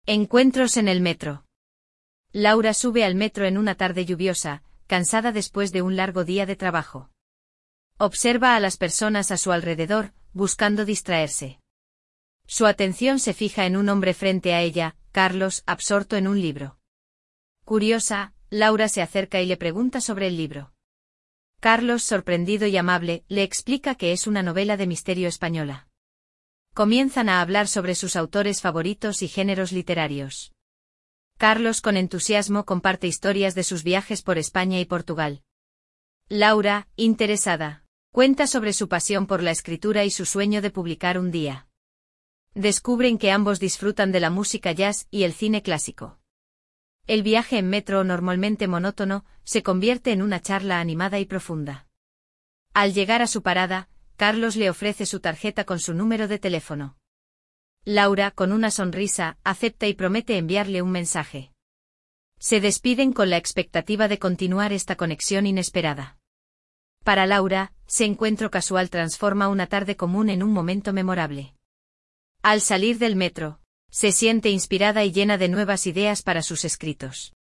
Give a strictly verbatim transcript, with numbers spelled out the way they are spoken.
Encuentros en el metro. Laura sube al metro en una tarde lluviosa, cansada después de un largo día de trabajo. Observa a las personas a su alrededor, buscando distraerse. Su atención se fija en un hombre frente a ella, Carlos, absorto en un libro. Curiosa, Laura se acerca y le pregunta sobre el libro. Carlos, sorprendido y amable, le explica que es una novela de misterio española. Comienzan a hablar sobre sus autores favoritos y géneros literarios. Carlos con entusiasmo comparte historias de sus viajes por España y Portugal. Laura, interesada, cuenta sobre su pasión por la escritura y su sueño de publicar un día. Descubren que ambos disfrutan de la música jazz y el cine clásico. El viaje en metro, normalmente monótono, se convierte en una charla animada y profunda. Al llegar a su parada, Carlos le ofrece su tarjeta con su número de teléfono. Laura, con una sonrisa, acepta y promete enviarle un mensaje. Se despiden con la expectativa de continuar esta conexión inesperada. Para Laura, ese encuentro casual transforma una tarde común en un momento memorable. Al salir del metro, se siente inspirada y llena de nuevas ideas para sus escritos.